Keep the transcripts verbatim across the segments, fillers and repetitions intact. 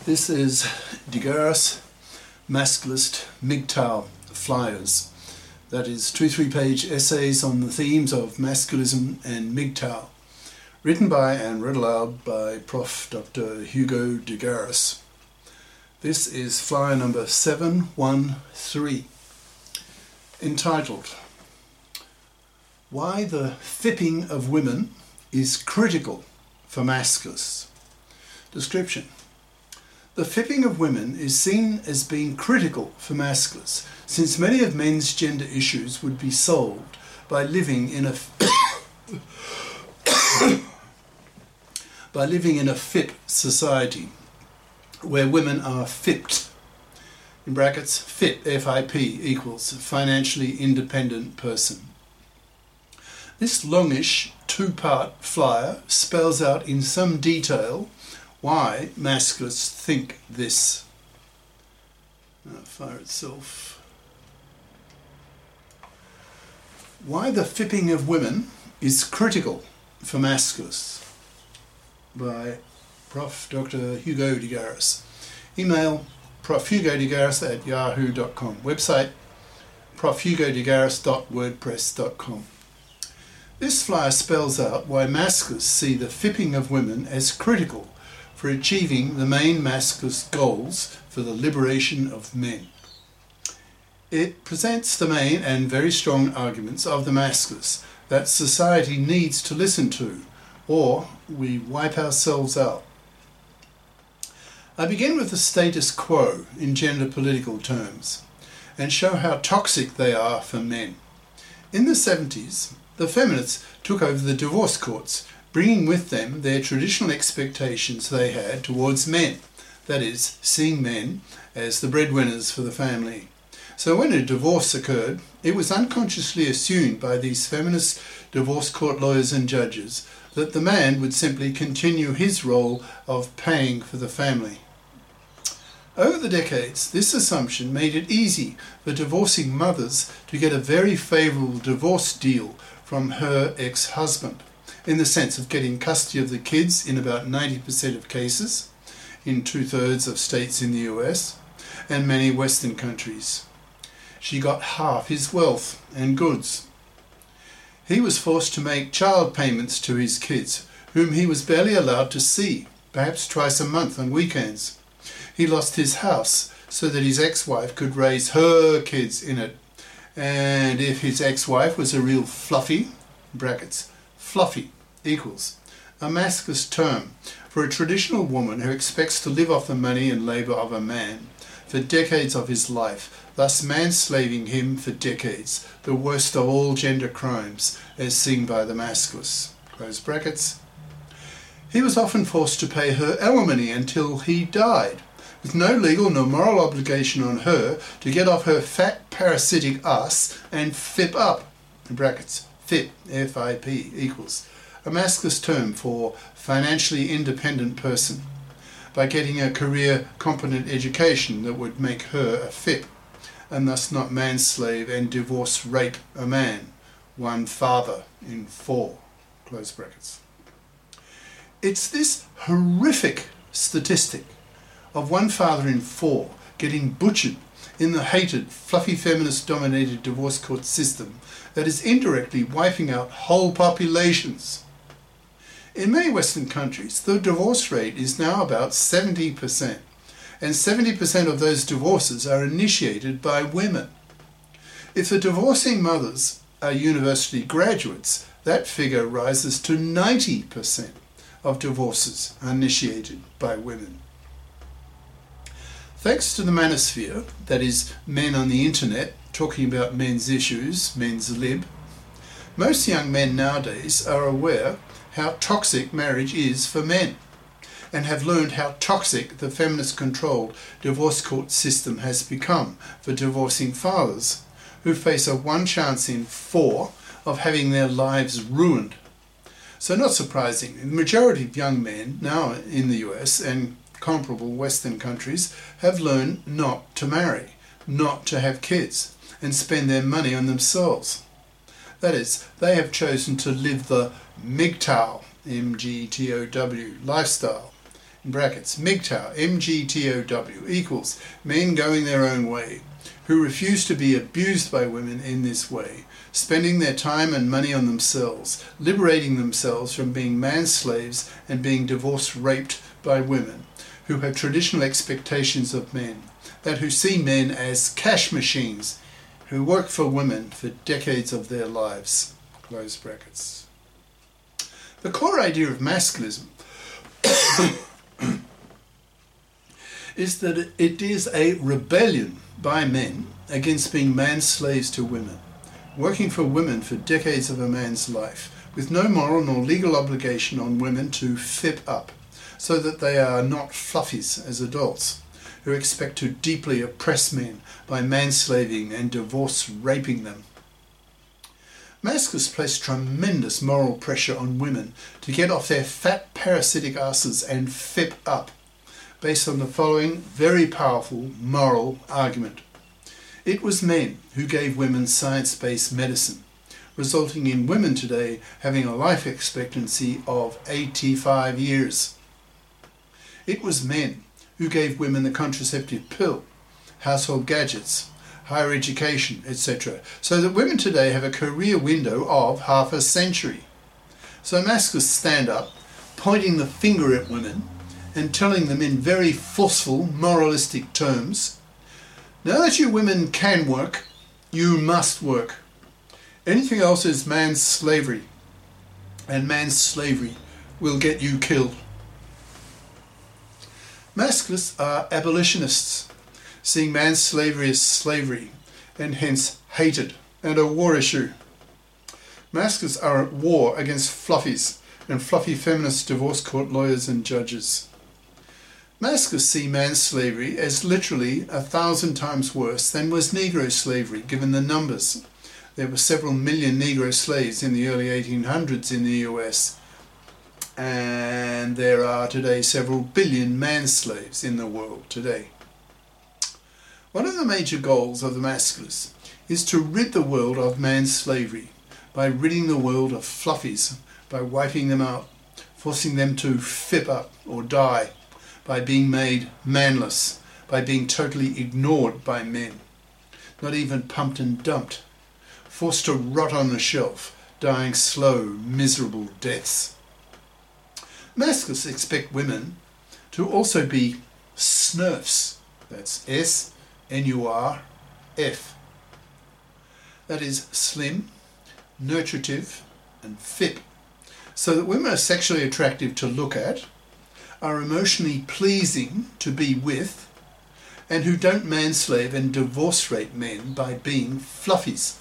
This is De Garis Masculist M G T O W Flyers. That is two three-page essays on the themes of masculism and M G T O W, written by and read aloud by Professor Doctor Hugo De Garis. This is flyer number seven one three, entitled Why the Fipping of Women is Critical for Masculists. Description. The fipping of women is seen as being critical for masculists, since many of men's gender issues would be solved by living in a by living in a fip society, where women are fipped. In brackets, FIP, F I P, equals financially independent person. This longish two-part flyer spells out in some detail why masculists think this. Uh, fire itself. Why the fipping of women is critical for masculists, by Professor Doctor Hugo De Garis. Email profhugodegaris at yahoo dot com. Website profhugodegaris dot wordpress dot com. This flyer spells out why masculists see the fipping of women as critical for achieving the main masculist goals for the liberation of men. It presents the main and very strong arguments of the masculists that society needs to listen to, or we wipe ourselves out. I begin with the status quo in gender political terms, and show how toxic they are for men. In the seventies, the feminists took over the divorce courts, bringing with them their traditional expectations they had towards men, that is, seeing men as the breadwinners for the family. So when a divorce occurred, it was unconsciously assumed by these feminist divorce court lawyers and judges that the man would simply continue his role of paying for the family. Over the decades, this assumption made it easy for divorcing mothers to get a very favourable divorce deal from her ex-husband, in the sense of getting custody of the kids in about ninety percent of cases, in two-thirds of states in the U S, and many Western countries. She got half his wealth and goods. He was forced to make child payments to his kids, whom he was barely allowed to see, perhaps twice a month on weekends. He lost his house so that his ex-wife could raise her kids in it. And if his ex-wife was a real fluffy, brackets, fluffy equals a masculinist term for a traditional woman who expects to live off the money and labour of a man for decades of his life, thus manslaving him for decades, the worst of all gender crimes as seen by the masculists. Close brackets. He was often forced to pay her alimony until he died, with no legal nor moral obligation on her to get off her fat parasitic ass and fip up, in brackets, FIP, F I P, equals a masculinist term for financially independent person, by getting a career competent education that would make her a FIP, and thus not manslave and divorce rape a man, one father in four, close brackets. It's this horrific statistic of one father in four getting butchered in the hated, fluffy feminist-dominated divorce court system that is indirectly wiping out whole populations. In many Western countries, the divorce rate is now about seventy percent, and seventy percent of those divorces are initiated by women. If the divorcing mothers are university graduates, that figure rises to ninety percent of divorces are initiated by women. Thanks to the manosphere, that is, men on the internet talking about men's issues, men's lib, most young men nowadays are aware how toxic marriage is for men, and have learned how toxic the feminist-controlled divorce court system has become for divorcing fathers, who face a one chance in four of having their lives ruined. So not surprising, the majority of young men now in the U S and comparable Western countries have learned not to marry, not to have kids, and spend their money on themselves. That is, they have chosen to live the M G T O W, M G T O W lifestyle, in brackets, M G T O W, M G T O W, equals men going their own way, who refuse to be abused by women in this way, spending their time and money on themselves, liberating themselves from being man-slaves and being divorce-raped by women, who have traditional expectations of men, that who see men as cash machines, who work for women for decades of their lives. Close brackets. The core idea of masculism is that it is a rebellion by men against being man-slaves to women, working for women for decades of a man's life, with no moral nor legal obligation on women to fip up, so that they are not fluffies as adults, who expect to deeply oppress men by manslaving and divorce-raping them. Masculists place tremendous moral pressure on women to get off their fat parasitic asses and fip up, based on the following very powerful moral argument. It was men who gave women science-based medicine, resulting in women today having a life expectancy of eighty-five years. It was men who gave women the contraceptive pill, household gadgets, higher education, et cetera, so that women today have a career window of half a century. So masculists stand up, pointing the finger at women and telling them in very forceful, moralistic terms, now that you women can work, you must work. Anything else is man's slavery, and man's slavery will get you killed. Masculists are abolitionists, seeing man's slavery as slavery, and hence hated, and a war issue. Masculists are at war against fluffies and fluffy feminist divorce court lawyers and judges. Masculists see man's slavery as literally a thousand times worse than was Negro slavery, given the numbers. There were several million Negro slaves in the early eighteen hundreds in the U S, and there are today several billion man slaves in the world today. One of the major goals of the masculists is to rid the world of man's slavery by ridding the world of fluffies, by wiping them out, forcing them to fip up or die, by being made manless, by being totally ignored by men, not even pumped and dumped, forced to rot on the shelf, dying slow, miserable deaths. Masculists expect women to also be snurfs, that's S N U R F. That is slim, nurturative and fit, so that women are sexually attractive to look at, are emotionally pleasing to be with, and who don't manslave and divorce rape men by being fluffies.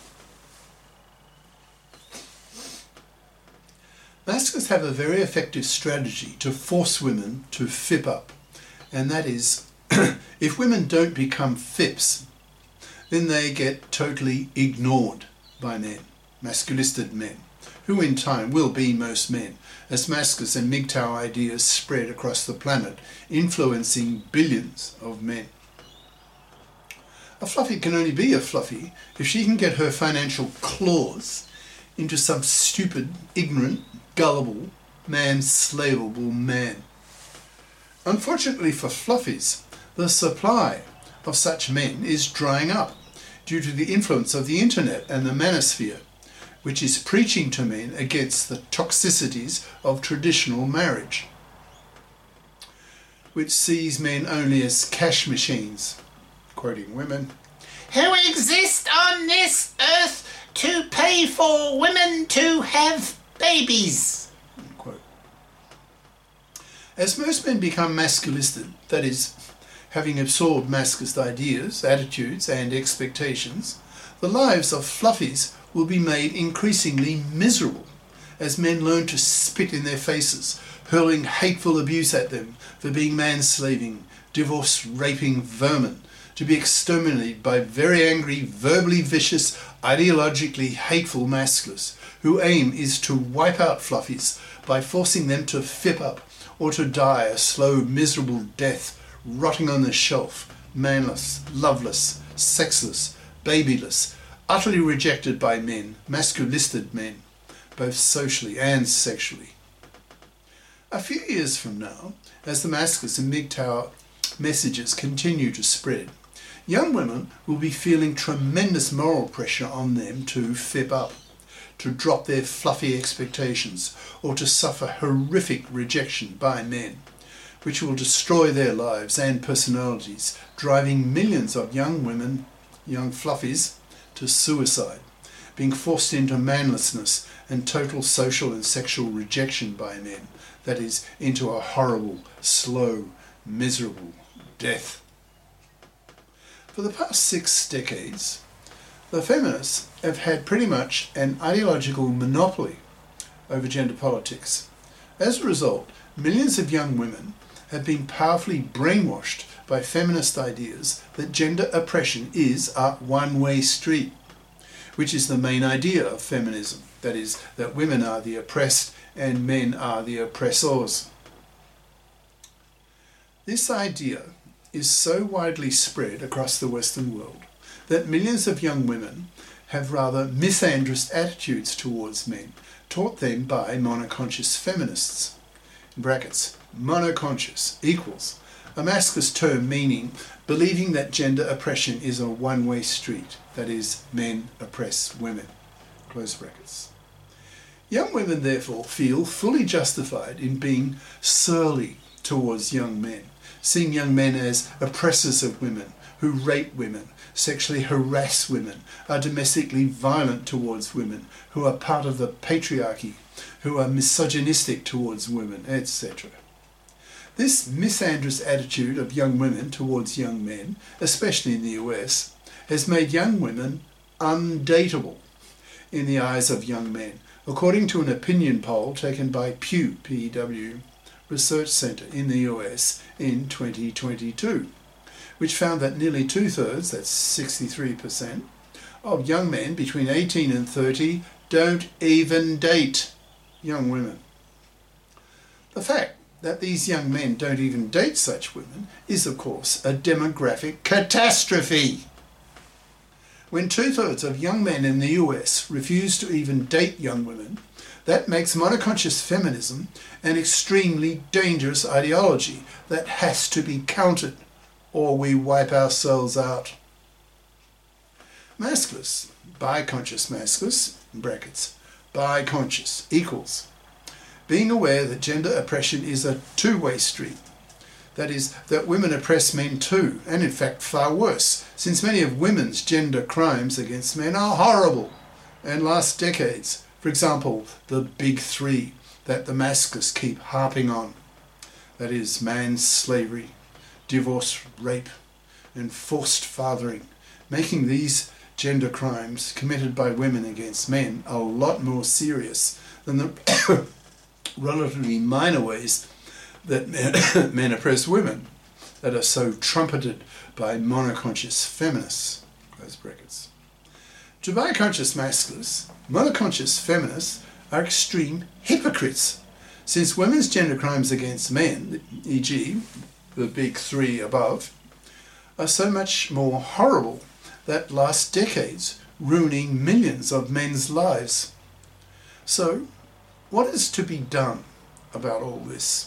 Masculists have a very effective strategy to force women to fip up, and that is, if women don't become fips, then they get totally ignored by men, masculisted men, who in time will be most men, as masculinist and M G T O W ideas spread across the planet, influencing billions of men. A fluffy can only be a fluffy if she can get her financial claws into some stupid, ignorant, gullible, man-slavable man. Unfortunately for fluffies, the supply of such men is drying up due to the influence of the internet and the manosphere, which is preaching to men against the toxicities of traditional marriage, which sees men only as cash machines, quoting women, who exist on this earth to pay for women to have babies. Unquote. As most men become masculisted, that is, having absorbed masculist ideas, attitudes and expectations, the lives of fluffies will be made increasingly miserable as men learn to spit in their faces, hurling hateful abuse at them for being manslaving, divorce-raping vermin, to be exterminated by very angry, verbally vicious, ideologically hateful masculists whose aim is to wipe out fluffies by forcing them to fip up or to die a slow, miserable death, rotting on the shelf, manless, loveless, sexless, babyless, utterly rejected by men, masculisted men, both socially and sexually. A few years from now, as the Maskless and M G T O W messages continue to spread, young women will be feeling tremendous moral pressure on them to fip up, to drop their fluffy expectations, or to suffer horrific rejection by men, which will destroy their lives and personalities, driving millions of young women, young fluffies, to suicide, being forced into manlessness and total social and sexual rejection by men, that is, into a horrible, slow, miserable death. For the past six decades, the feminists have had pretty much an ideological monopoly over gender politics. As a result, millions of young women have been powerfully brainwashed by feminist ideas that gender oppression is a one-way street, which is the main idea of feminism, that is, that women are the oppressed and men are the oppressors. This idea is so widely spread across the Western world that millions of young women have rather misandrous attitudes towards men, taught them by monoconscious feminists. In brackets, monoconscious equals a masculine term meaning believing that gender oppression is a one-way street, that is, men oppress women. Close brackets. Young women therefore feel fully justified in being surly towards young men, seeing young men as oppressors of women, who rape women, sexually harass women, are domestically violent towards women, who are part of the patriarchy, who are misogynistic towards women, et cetera. This misandrous attitude of young women towards young men, especially in the U S, has made young women undateable in the eyes of young men, according to an opinion poll taken by Pew, P E W, Research Center in the U S in twenty twenty-two, which found that nearly two-thirds, that's sixty-three percent, of young men between eighteen and thirty don't even date young women. The fact that these young men don't even date such women is, of course, a demographic catastrophe. When two-thirds of young men in the U S refuse to even date young women, that makes monoconscious feminism an extremely dangerous ideology that has to be countered, or we wipe ourselves out. Maskless, bi-conscious maskless, in brackets, bi-conscious equals being aware that gender oppression is a two-way street. That is, that women oppress men too, and in fact far worse, since many of women's gender crimes against men are horrible and last decades. For example, the big three that the Maskless keep harping on. That is, manslavery, divorce, rape, and forced fathering, making these gender crimes committed by women against men a lot more serious than the relatively minor ways that men, men oppress women that are so trumpeted by monoconscious feminists. Close brackets. To bi-conscious masculists, monoconscious feminists are extreme hypocrites, since women's gender crimes against men, for example the big three above, are so much more horrible that last decades, ruining millions of men's lives. So, what is to be done about all this?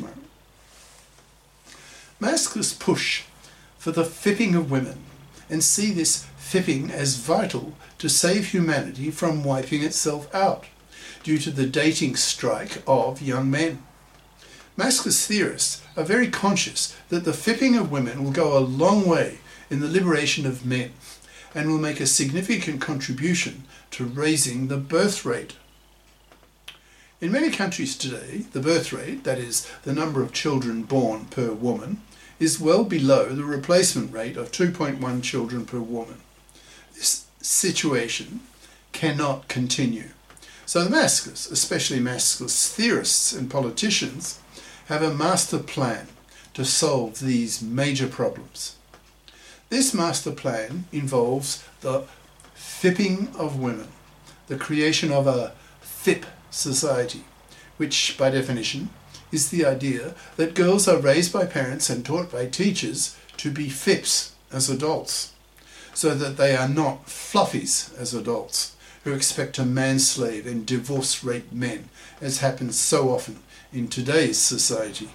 Maskless push for the fipping of women and see this fipping as vital to save humanity from wiping itself out due to the dating strike of young men. Maskless theorists are very conscious that the fipping of women will go a long way in the liberation of men and will make a significant contribution to raising the birth rate. In many countries today, the birth rate, that is, the number of children born per woman, is well below the replacement rate of two point one children per woman. This situation cannot continue. So the maskless, especially maskless theorists and politicians, have a master plan to solve these major problems. This master plan involves the fipping of women, the creation of a FIP society, which by definition is the idea that girls are raised by parents and taught by teachers to be fips as adults, so that they are not fluffies as adults, who expect to manslave and divorce rape men, as happens so often in today's society.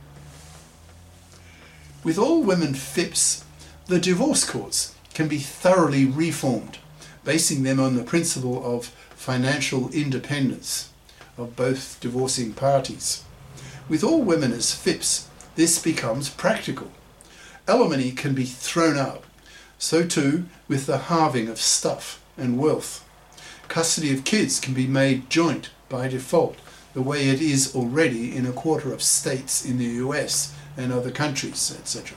With all women F I Ps, the divorce courts can be thoroughly reformed, basing them on the principle of financial independence of both divorcing parties. With all women as F I Ps, this becomes practical. Alimony can be thrown out, so too with the halving of stuff and wealth. Custody of kids can be made joint by default, the way it is already in a quarter of states in the U S and other countries, et cetera.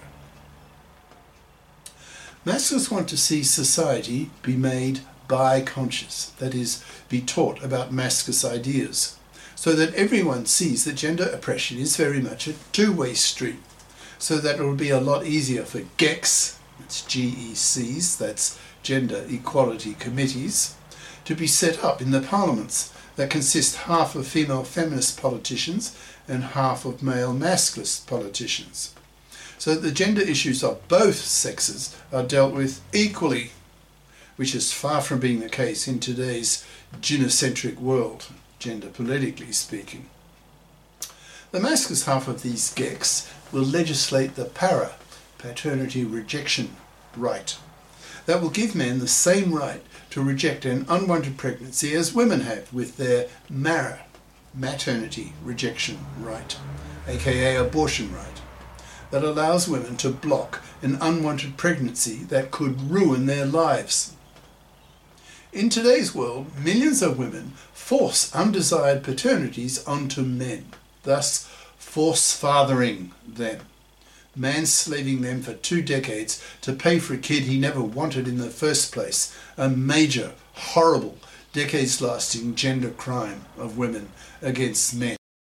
Masculists want to see society be made bi-conscious, that is, be taught about masculine ideas, so that everyone sees that gender oppression is very much a two-way street, so that it will be a lot easier for G E Cs, that's G E Cs, that's Gender Equality Committees, to be set up in the parliaments that consist half of female feminist politicians and half of male masculist politicians, so that the gender issues of both sexes are dealt with equally, which is far from being the case in today's gynocentric world, gender politically speaking. The masculist half of these G E Cs will legislate the para, paternity rejection right. That will give men the same right to reject an unwanted pregnancy as women have with their mara, maternity rejection right, aka abortion right, that allows women to block an unwanted pregnancy that could ruin their lives. In today's world, millions of women force undesired paternities onto men, thus force-fathering them, manslaving them for two decades to pay for a kid he never wanted in the first place, a major, horrible, decades-lasting gender crime of women against men.